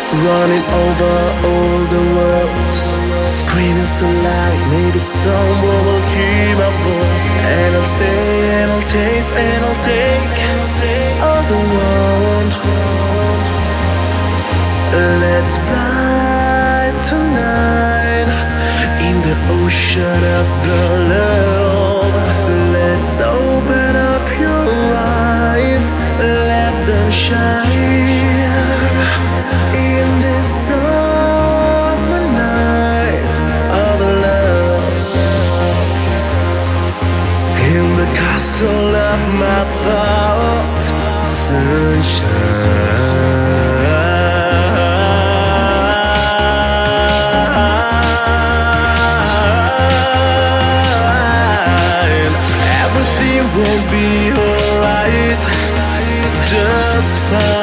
running over all the world, screaming so loud, maybe someone will hear my voice. And I'll say, and I'll taste, and I'll take all the world. Let's fly tonight in the ocean of the love. Let's open up your eyes, let them shine in this summer night of love. In the castle of my thoughts, sunshine. Everything will be alright, just fine.